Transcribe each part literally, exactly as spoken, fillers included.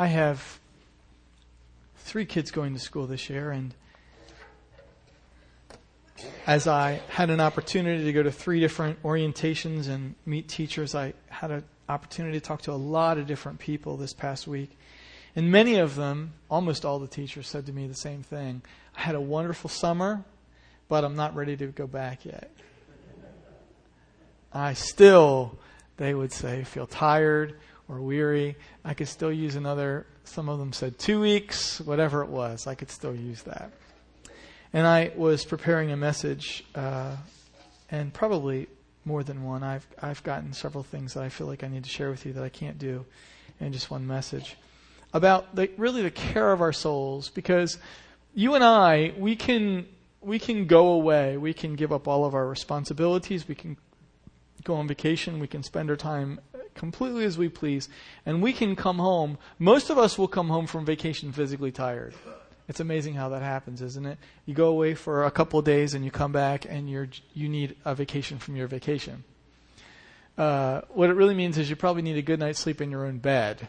I have three kids going to school this year, and as I had an opportunity to go to three different orientations and meet teachers, I had an opportunity to talk to a lot of different people this past week. And many of them, almost all the teachers, said to me the same thing. I had a wonderful summer, but I'm not ready to go back yet. I still, they would say, feel tired or weary. I could still use another, some of them said two weeks, whatever it was. I could still use that. And I was preparing a message, uh, and probably more than one. I've I've gotten several things that I feel like I need to share with you that I can't do in just one message. About the, really the care of our souls, because you and I, we can we can go away, we can give up all of our responsibilities, we can go on vacation, we can spend our time completely as we please, and we can come home. Most of us will come home from vacation physically tired. It's amazing how that happens, isn't it? You go away for a couple of days and you come back and you're you need a vacation from your vacation. Uh, what it really means is you probably need a good night's sleep in your own bed.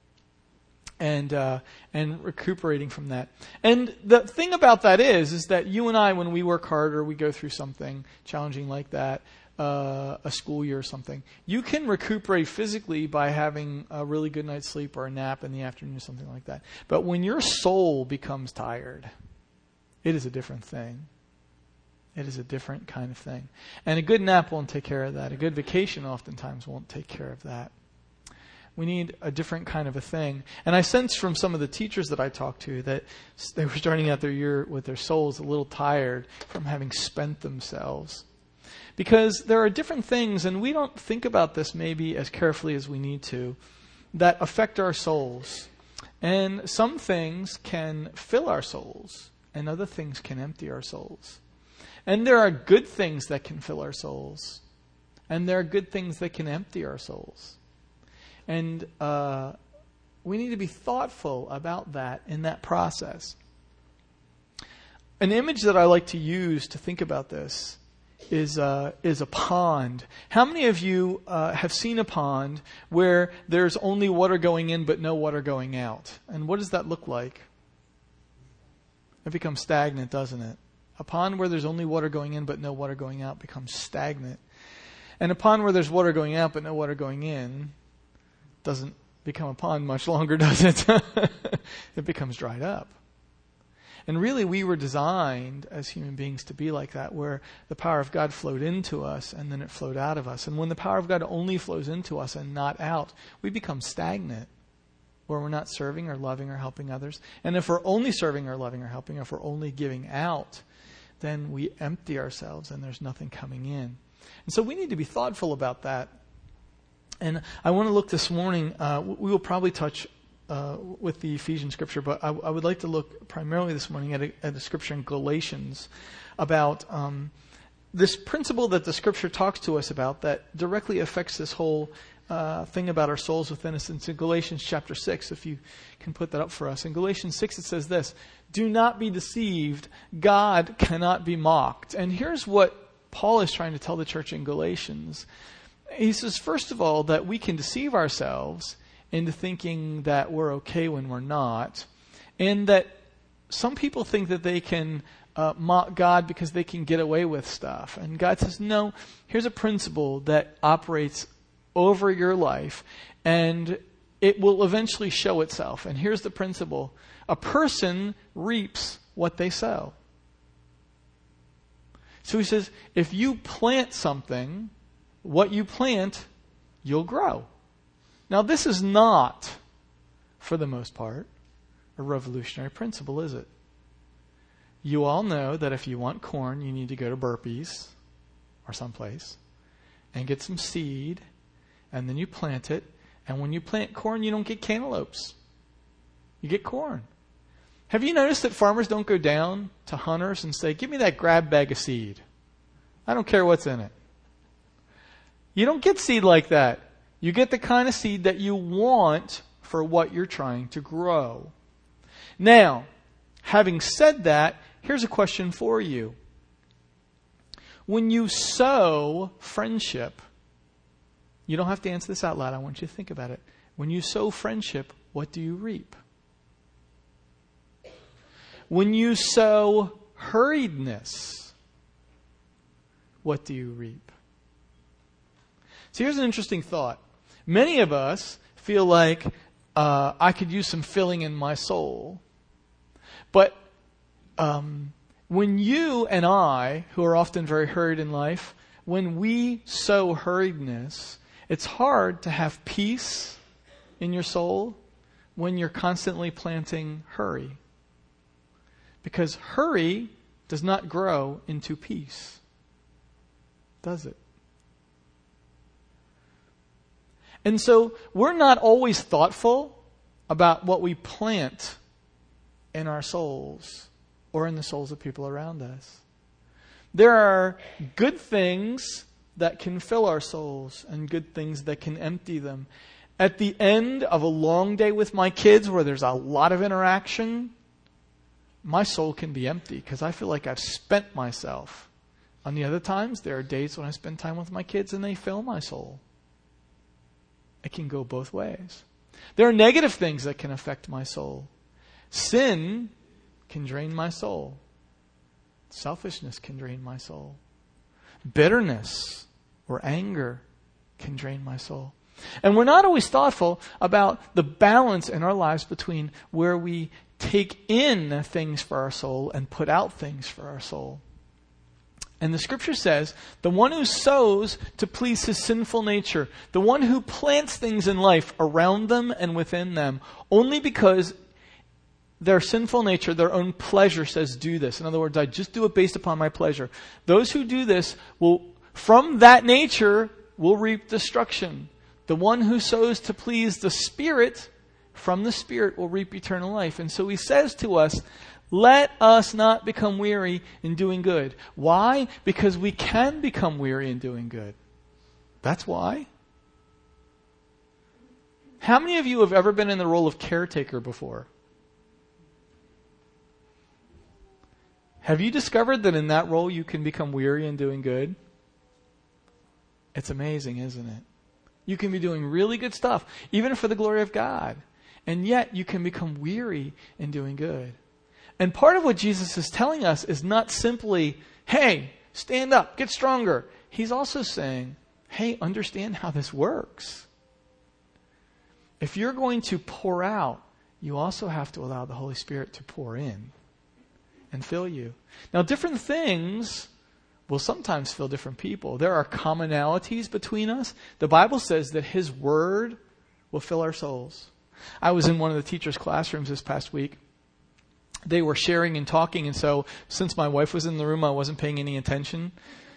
And uh, and recuperating from that. And the thing about that is, is that you and I, when we work hard or we go through something challenging like that, uh, a school year or something, you can recuperate physically by having a really good night's sleep or a nap in the afternoon or something like that. But when your soul becomes tired, it is a different thing. It is a different kind of thing. And a good nap won't take care of that. A good vacation oftentimes won't take care of that. We need a different kind of a thing. And I sensed from some of the teachers that I talked to that they were starting out their year with their souls a little tired from having spent themselves. Because there are different things, and we don't think about this maybe as carefully as we need to, that affect our souls. And some things can fill our souls, and other things can empty our souls. And there are good things that can fill our souls, and there are good things that can empty our souls. And uh, we need to be thoughtful about that in that process. An image that I like to use to think about this is uh, is a pond. How many of you uh, have seen a pond where there's only water going in but no water going out? And what does that look like? It becomes stagnant, doesn't it? A pond where there's only water going in but no water going out becomes stagnant. And a pond where there's water going out but no water going in doesn't become a pond much longer, does it? It becomes dried up. And really, we were designed as human beings to be like that, where the power of God flowed into us and then it flowed out of us. And when the power of God only flows into us and not out, we become stagnant, where we're not serving or loving or helping others. And if we're only serving or loving or helping, if we're only giving out, then we empty ourselves and there's nothing coming in. And so we need to be thoughtful about that. And I want to look this morning, uh, we will probably touch uh, with the Ephesians scripture, but I, I would like to look primarily this morning at a, at a scripture in Galatians about um, this principle that the scripture talks to us about that directly affects this whole uh, thing about our souls within us. It's in Galatians chapter six, if you can put that up for us. In Galatians six it says this: "Do not be deceived, God cannot be mocked." And here's what Paul is trying to tell the church in Galatians. He says, first of all, that we can deceive ourselves into thinking that we're okay when we're not, and that some people think that they can uh, mock God because they can get away with stuff. And God says, no, here's a principle that operates over your life, and it will eventually show itself. And here's the principle: a person reaps what they sow. So he says, if you plant something, what you plant, you'll grow. Now, this is not, for the most part, a revolutionary principle, is it? You all know that if you want corn, you need to go to Burpees or someplace and get some seed, and then you plant it. And when you plant corn, you don't get cantaloupes. You get corn. Have you noticed that farmers don't go down to hunters and say, "Give me that grab bag of seed. I don't care what's in it"? You don't get seed like that. You get the kind of seed that you want for what you're trying to grow. Now, having said that, here's a question for you. When you sow friendship, you don't have to answer this out loud. I want you to think about it. When you sow friendship, what do you reap? When you sow hurriedness, what do you reap? So here's an interesting thought. Many of us feel like uh, I could use some filling in my soul. But um, when you and I, who are often very hurried in life, when we sow hurriedness, it's hard to have peace in your soul when you're constantly planting hurry. Because hurry does not grow into peace, does it? And so we're not always thoughtful about what we plant in our souls or in the souls of people around us. There are good things that can fill our souls and good things that can empty them. At the end of a long day with my kids where there's a lot of interaction, my soul can be empty because I feel like I've spent myself. On the other times, there are days when I spend time with my kids and they fill my soul. It can go both ways. There are negative things that can affect my soul. Sin can drain my soul. Selfishness can drain my soul. Bitterness or anger can drain my soul. And we're not always thoughtful about the balance in our lives between where we take in things for our soul and put out things for our soul. And the scripture says, the one who sows to please his sinful nature, the one who plants things in life around them and within them, only because their sinful nature, their own pleasure says do this. In other words, I just do it based upon my pleasure. Those who do this will, from that nature, will reap destruction. The one who sows to please the Spirit, from the Spirit will reap eternal life. And so he says to us, let us not become weary in doing good. Why? Because we can become weary in doing good. That's why. How many of you have ever been in the role of caretaker before? Have you discovered that in that role you can become weary in doing good? It's amazing, isn't it? You can be doing really good stuff, even for the glory of God. And yet you can become weary in doing good. And part of what Jesus is telling us is not simply, hey, stand up, get stronger. He's also saying, hey, understand how this works. If you're going to pour out, you also have to allow the Holy Spirit to pour in and fill you. Now, different things will sometimes fill different people. There are commonalities between us. The Bible says that His Word will fill our souls. I was in one of the teachers' classrooms this past week. They were sharing and talking, and so since my wife was in the room, I wasn't paying any attention.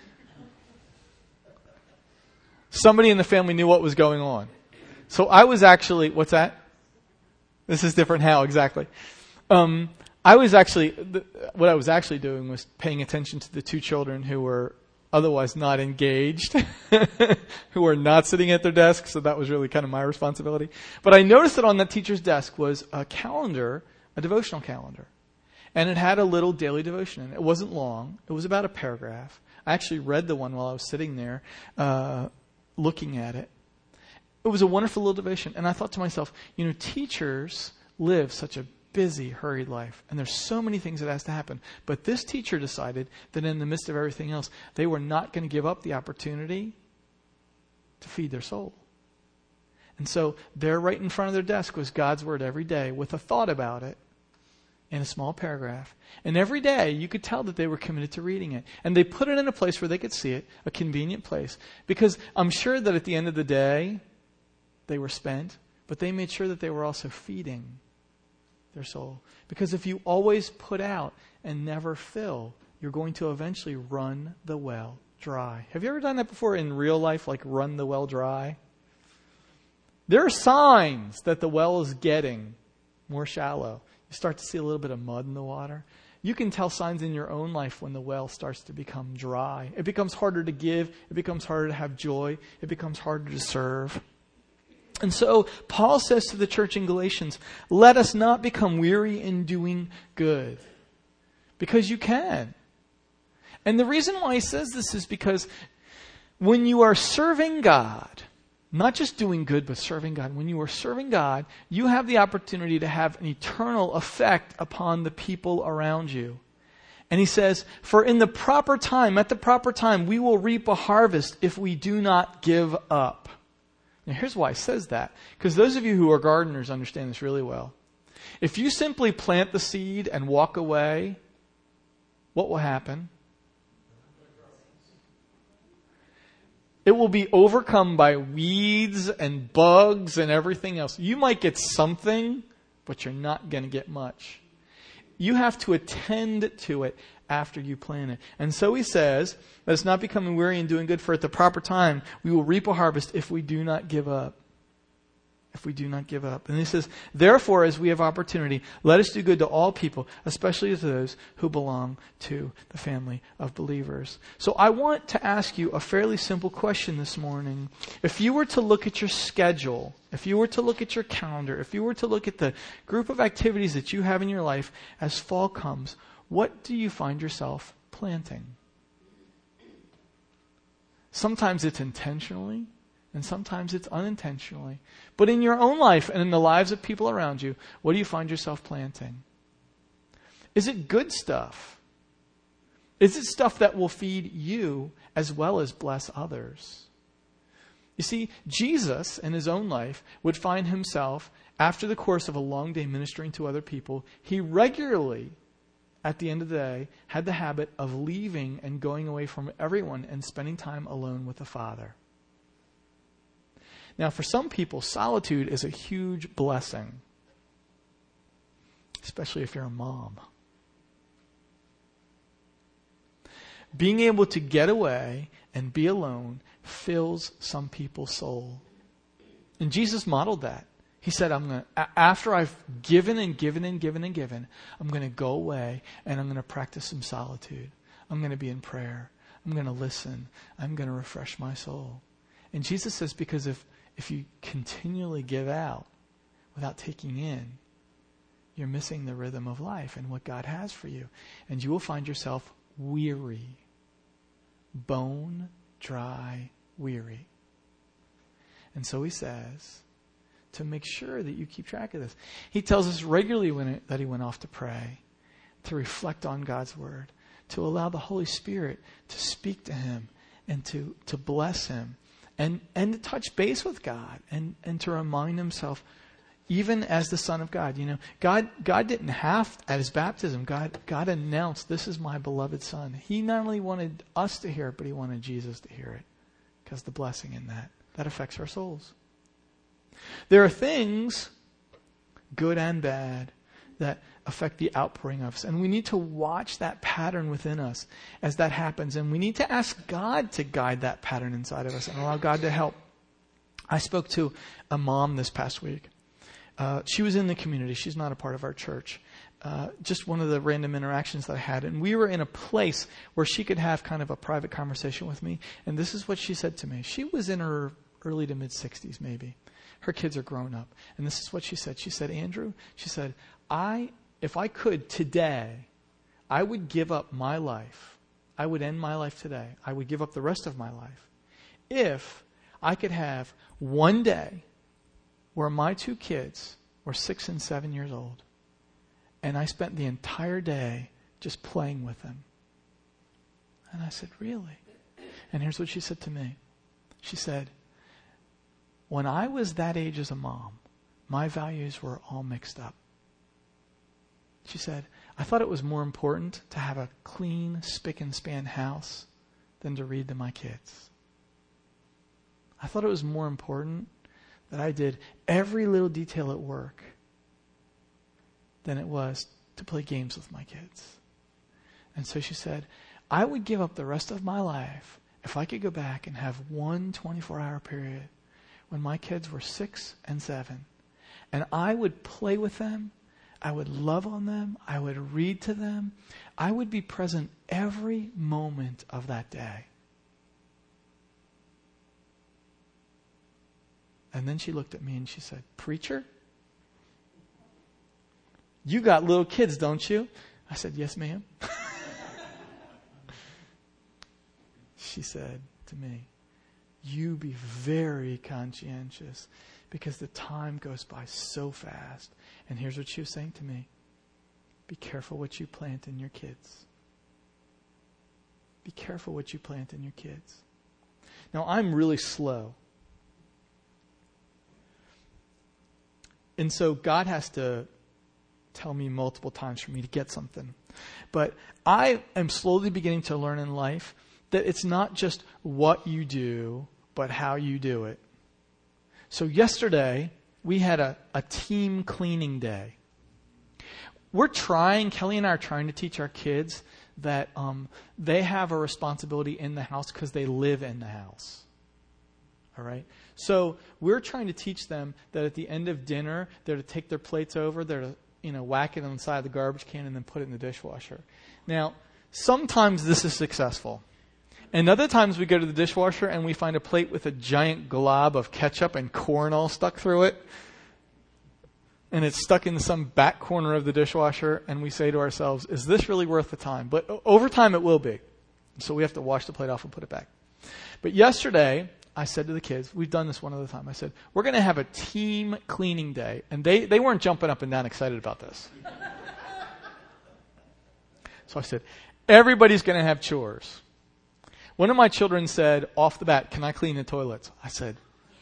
Somebody in the family knew what was going on. So I was actually, what's that? This is different how, exactly. Um, I was actually, what I was actually doing was paying attention to the two children who were otherwise not engaged, who were not sitting at their desk, so that was really kind of my responsibility. But I noticed that on that teacher's desk was a calendar, a devotional calendar. And it had a little daily devotion in it. It wasn't long. It was about a paragraph. I actually read the one while I was sitting there uh, looking at it. It was a wonderful little devotion. And I thought to myself, you know, teachers live such a busy, hurried life. And there's so many things that has to happen. But this teacher decided that in the midst of everything else, they were not going to give up the opportunity to feed their soul. And so there right in front of their desk was God's Word every day with a thought about it in a small paragraph. And every day you could tell that they were committed to reading it. And they put it in a place where they could see it, a convenient place. Because I'm sure that at the end of the day, they were spent, but they made sure that they were also feeding their soul. Because if you always put out and never fill, you're going to eventually run the well dry. Have you ever done that before in real life, like run the well dry? There are signs that the well is getting more shallow. You start to see a little bit of mud in the water. You can tell signs in your own life when the well starts to become dry. It becomes harder to give. It becomes harder to have joy. It becomes harder to serve. And so Paul says to the church in Galatians, let us not become weary in doing good. Because you can. And the reason why he says this is because when you are serving God, Not just doing good, but serving God. When you are serving God, you have the opportunity to have an eternal effect upon the people around you. And he says, for in the proper time, at the proper time, we will reap a harvest if we do not give up. Now here's why he says that. Because those of you who are gardeners understand this really well. If you simply plant the seed and walk away, what will happen? It will be overcome by weeds and bugs and everything else. You might get something, but you're not going to get much. You have to attend to it after you plant it. And so he says, let us not become weary in doing good, for at the proper time we will reap a harvest if we do not give up. If we do not give up. And he says, therefore, as we have opportunity, let us do good to all people, especially to those who belong to the family of believers. So I want to ask you a fairly simple question this morning. If you were to look at your schedule, if you were to look at your calendar, if you were to look at the group of activities that you have in your life as fall comes, what do you find yourself planting? Sometimes it's intentionally, and sometimes it's unintentionally. But in your own life and in the lives of people around you, what do you find yourself planting? Is it good stuff? Is it stuff that will feed you as well as bless others? You see, Jesus in his own life would find himself, after the course of a long day ministering to other people, he regularly, at the end of the day, had the habit of leaving and going away from everyone and spending time alone with the Father. Now, for some people, solitude is a huge blessing, especially if you're a mom. Being able to get away and be alone fills some people's soul. And Jesus modeled that. He said, I'm going to, after I've given and given and given and given, I'm going to go away and I'm going to practice some solitude. I'm going to be in prayer. I'm going to listen. I'm going to refresh my soul. And Jesus says, because if If you continually give out without taking in, you're missing the rhythm of life and what God has for you. And you will find yourself weary. Bone dry weary. And so he says, to make sure that you keep track of this. He tells us regularly when it, that he went off to pray, to reflect on God's word, to allow the Holy Spirit to speak to him and to, to bless him. And and to touch base with God and, and to remind himself, even as the Son of God, you know, God God didn't have, at his baptism, God God announced, this is my beloved Son. He not only wanted us to hear it, but he wanted Jesus to hear it. Because the blessing in that, that affects our souls. There are things, good and bad, that affect the outpouring of us. And we need to watch that pattern within us as that happens. And we need to ask God to guide that pattern inside of us and allow God to help. I spoke to a mom this past week. Uh, she was in the community. She's not a part of our church. Uh, just one of the random interactions that I had. And we were in a place where she could have kind of a private conversation with me. And this is what she said to me. She was in her early to mid sixties maybe. Her kids are grown up. And this is what she said. She said, Andrew, she said, I, if I could today, I would give up my life. I would end my life today. I would give up the rest of my life. If I could have one day where my two kids were six and seven years old, and I spent the entire day just playing with them. And I said, really? And here's what she said to me. She said, when I was that age as a mom, my values were all mixed up. She said, I thought it was more important to have a clean, spick and span house than to read to my kids. I thought it was more important that I did every little detail at work than it was to play games with my kids. And so she said, I would give up the rest of my life if I could go back and have one twenty-four hour period when my kids were six and seven. And I would play with them. I would love on them. I would read to them. I would be present every moment of that day. And then she looked at me and she said, preacher? You got little kids, don't you? I said, yes, ma'am. She said to me, you be very conscientious because the time goes by so fast. And here's what she was saying to me. Be careful what you plant in your kids. Be careful what you plant in your kids. Now, I'm really slow. And so God has to tell me multiple times for me to get something. But I am slowly beginning to learn in life that it's not just what you do, but how you do it. So yesterday, we had a, a team cleaning day. We're trying, Kelly and I are trying to teach our kids that um, they have a responsibility in the house because they live in the house. All right? So we're trying to teach them that at the end of dinner, they're to take their plates over, they're to, you know, whack it on the side of the garbage can and then put it in the dishwasher. Now, sometimes this is successful. And other times we go to the dishwasher and we find a plate with a giant glob of ketchup and corn all stuck through it. And it's stuck in some back corner of the dishwasher, and we say to ourselves, is this really worth the time? But over time it will be. So we have to wash the plate off and put it back. But yesterday, I said to the kids, we've done this one other time, I said, we're going to have a team cleaning day. And they, they weren't jumping up and down excited about this. So I said, everybody's going to have chores. One of my children said, off the bat, can I clean the toilets? I said,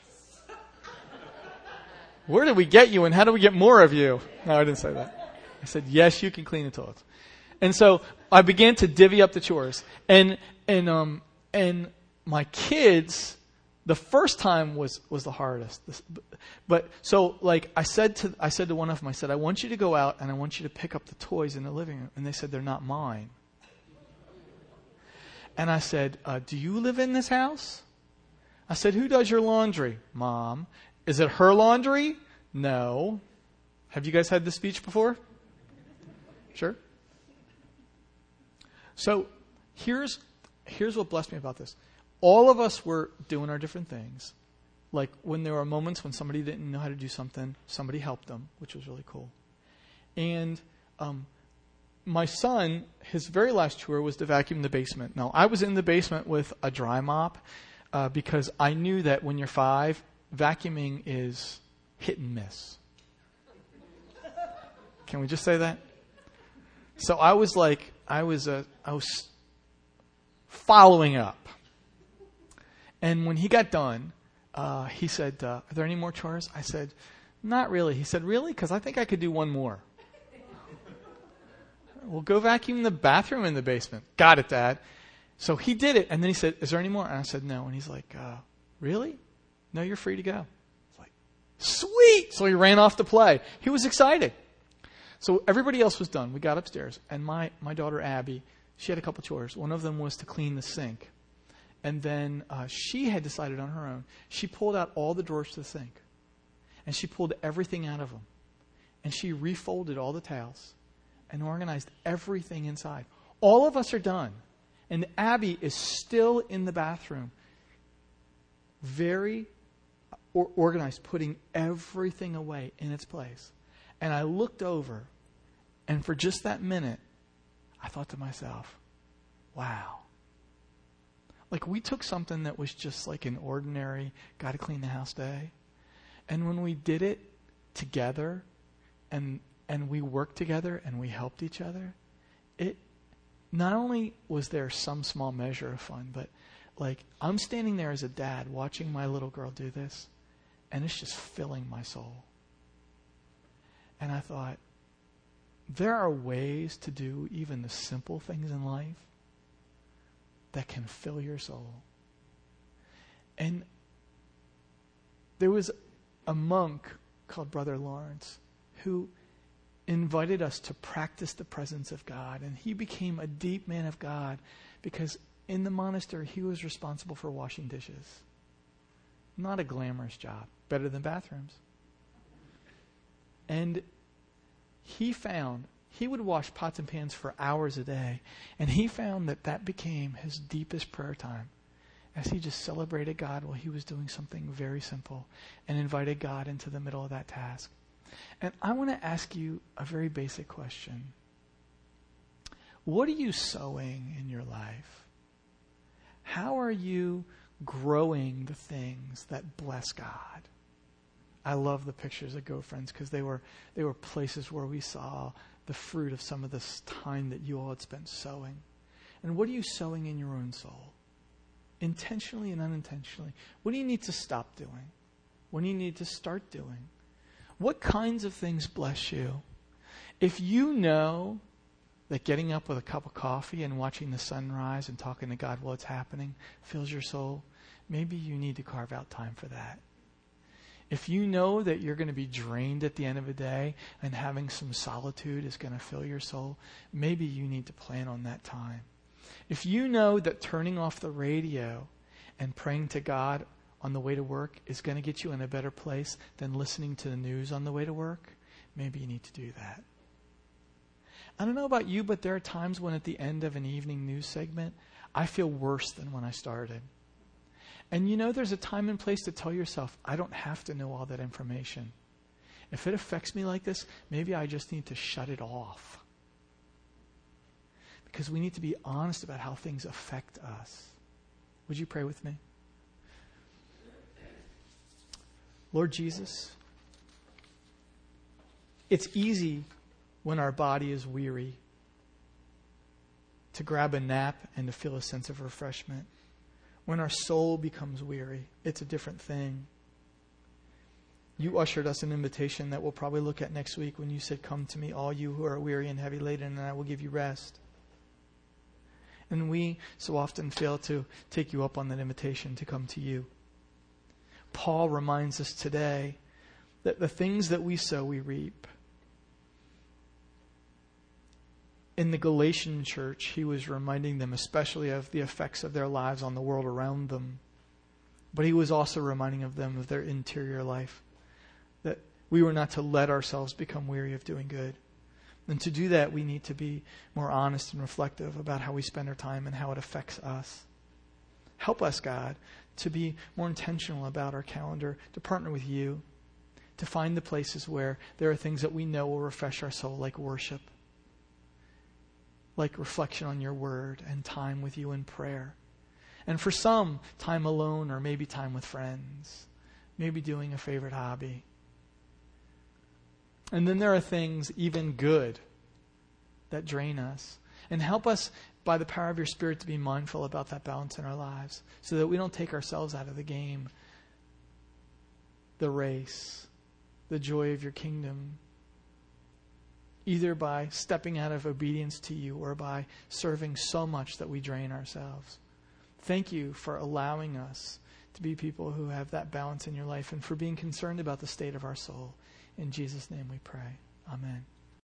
where did we get you and how do we get more of you? No, I didn't say that. I said, yes, you can clean the toilets. And so I began to divvy up the chores. And and um and my kids, the first time was, was the hardest. This, but so like I said to I said to one of them, I said, I want you to go out and I want you to pick up the toys in the living room. And they said, they're not mine. And I said, uh, do you live in this house? I said, who does your laundry? Mom. Is it her laundry? No. Have you guys had this speech before? Sure. So here's here's what blessed me about this. All of us were doing our different things. Like when there were moments when somebody didn't know how to do something, somebody helped them, which was really cool. And um, my son, his very last chore was to vacuum the basement. Now, I was in the basement with a dry mop uh, because I knew that when you're five, vacuuming is hit and miss. Can we just say that? So I was like, I was uh, I was following up. And when he got done, uh, he said, uh, are there any more chores? I said, not really. He said, really? Because I think I could do one more. Well, go vacuum the bathroom in the basement. Got it, Dad. So he did it. And then he said, is there any more? And I said, no. And he's like, uh, really? No, you're free to go. It's like, sweet! So he ran off to play. He was excited. So everybody else was done. We got upstairs. And my, my daughter, Abby, she had a couple chores. One of them was to clean the sink. And then uh, she had decided on her own. She pulled out all the drawers to the sink. And she pulled everything out of them. And she refolded all the towels and organized everything inside. All of us are done. And Abby is still in the bathroom, very or- organized, putting everything away in its place. And I looked over, and for just that minute, I thought to myself, wow. Like we took something that was just like an ordinary, got to clean the house day. And when we did it together, and and we worked together and we helped each other, it not only was there some small measure of fun, but like I'm standing there as a dad watching my little girl do this, and it's just filling my soul. And I thought, there are ways to do even the simple things in life that can fill your soul. And there was a monk called Brother Lawrence who invited us to practice the presence of God. And he became a deep man of God because in the monastery he was responsible for washing dishes. Not a glamorous job. Better than bathrooms. And he found, he would wash pots and pans for hours a day. And he found that that became his deepest prayer time as he just celebrated God while he was doing something very simple and invited God into the middle of that task. And I want to ask you a very basic question. What are you sowing in your life? How are you growing the things that bless God. I love the pictures at Go Friends because they were they were places where we saw the fruit of some of this time that you all had spent sowing. And what are you sowing in your own soul? Intentionally and unintentionally. What do you need to stop doing? What do you need to start doing? What kinds of things bless you? If you know that getting up with a cup of coffee and watching the sunrise and talking to God while it's happening fills your soul, maybe you need to carve out time for that. If you know that you're going to be drained at the end of a day and having some solitude is going to fill your soul, maybe you need to plan on that time. If you know that turning off the radio and praying to God on the way to work is going to get you in a better place than listening to the news on the way to work, maybe you need to do that. I don't know about you, but there are times when at the end of an evening news segment, I feel worse than when I started. And you know, there's a time and place to tell yourself, I don't have to know all that information. If it affects me like this, maybe I just need to shut it off. Because we need to be honest about how things affect us. Would you pray with me? Lord Jesus, it's easy when our body is weary to grab a nap and to feel a sense of refreshment. When our soul becomes weary, it's a different thing. You ushered us an invitation that we'll probably look at next week when you said, "Come to me, all you who are weary and heavy laden, and I will give you rest." And we so often fail to take you up on that invitation to come to you. Paul reminds us today that the things that we sow, we reap. In the Galatian church, he was reminding them especially of the effects of their lives on the world around them. But he was also reminding of them of their interior life. That we were not to let ourselves become weary of doing good. And to do that, we need to be more honest and reflective about how we spend our time and how it affects us. Help us, God, to be more intentional about our calendar, to partner with you, to find the places where there are things that we know will refresh our soul, like worship, like reflection on your word and time with you in prayer. And for some, time alone or maybe time with friends, maybe doing a favorite hobby. And then there are things, even good, that drain us. And help us, by the power of your Spirit, to be mindful about that balance in our lives so that we don't take ourselves out of the game, the race, the joy of your kingdom, either by stepping out of obedience to you or by serving so much that we drain ourselves. Thank you for allowing us to be people who have that balance in your life and for being concerned about the state of our soul. In Jesus' name we pray. Amen.